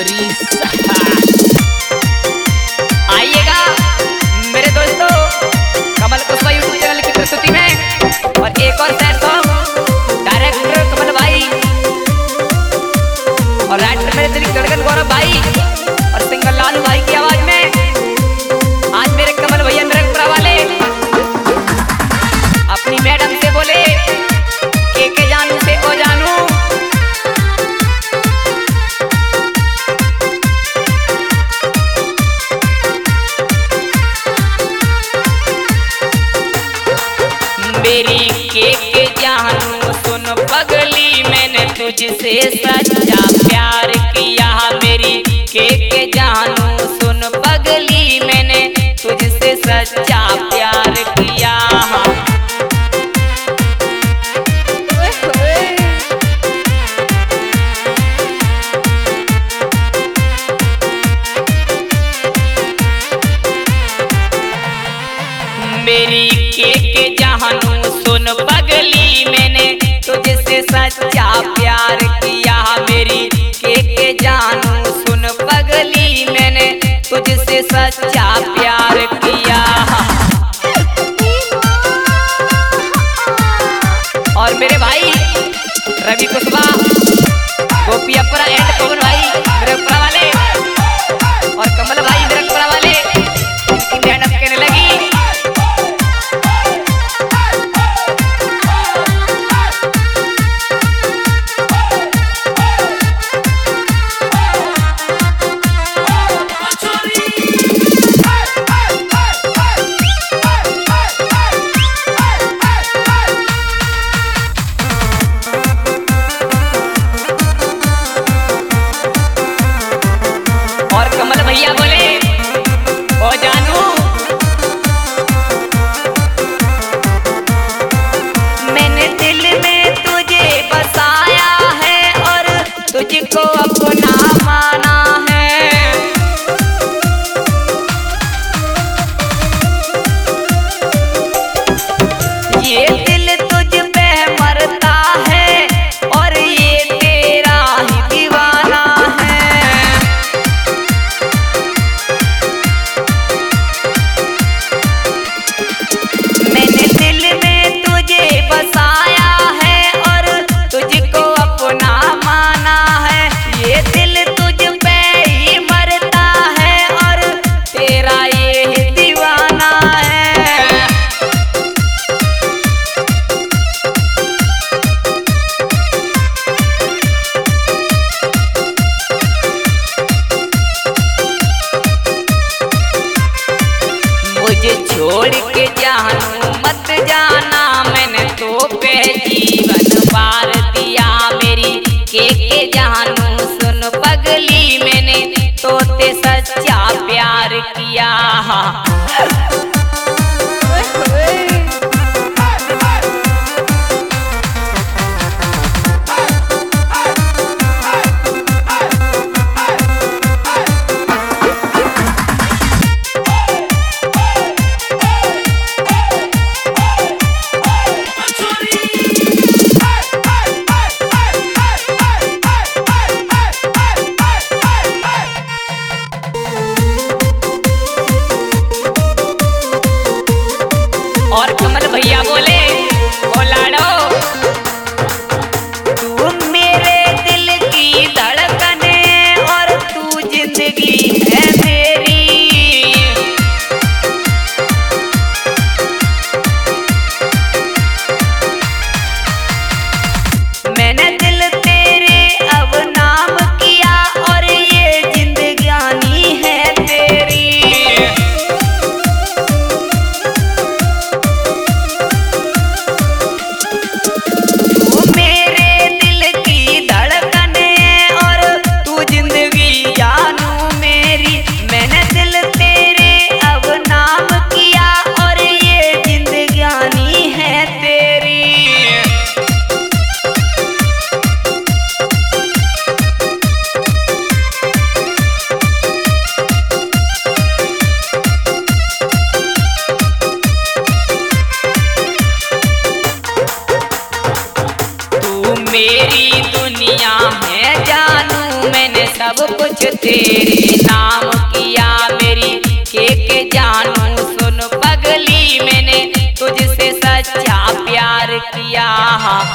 आइएगा मेरे दोस्तों कमल कुशवाहा यूट्यूब चैनल की प्रस्तुति में और एक और सैड सॉन्ग डायरेक्टर कमल भाई और राइटर मेरे दिल गड़गड़ गौरव भाई और सिंगर लालू भाई की आवाज में आज मेरे कमल भैया नरकपुरा वाले अपनी मैडम से बोले के जानू से ओ जानू। मेरी के जानू सुन पगली मैंने तुझसे सच्चा प्यार किया। मेरी के जानू सुन पगली मैंने तुझसे सच्चा प्यार किया। मेरी के जानू सुन पगली मैंने तुझसे सच्चा प्यार किया। मेरी के जानू सुन पगली मैंने तुझसे सच्चा प्यार किया। और मेरे भाई रवि कुशवाहा गोपियापुरा एंड पवन भाई नरकपुरा वाले और कमल भाई नरकपुरा वाले इनकी मेहनत कहने लगी। और कमल भैया बोले ओ जानू मैंने दिल में तुझे बसाया है और तुझको अपना माना है। ये दिल तुझ पे मरता है और ये तेरा ही दीवाना है। मैंने दिल में तुझे बसाया है और तुझको अपना माना है। ये दिल तुझ पे ही मरता है और तेरा ये ही दीवाना है। मुझे छोड़ के जानू मत जाना मैंने तो पे जीवन पार दिया। मेरी के जानू सुन पगली मैंने तो ते सच्चा प्यार किया। और कमल भैया बोले ओ लाडो तू मेरे दिल की धड़कन है और तू जिंदगी है मेरी। मैंने दिल तेरे अब नाम किया और ये जिंदगानी है तेरी। मेरी दुनिया में जानू मैंने सब सब कुछ तेरे नाम किया मेरी के जानू सुन पगली, मैंने तुझसे सच्चा प्यार किया।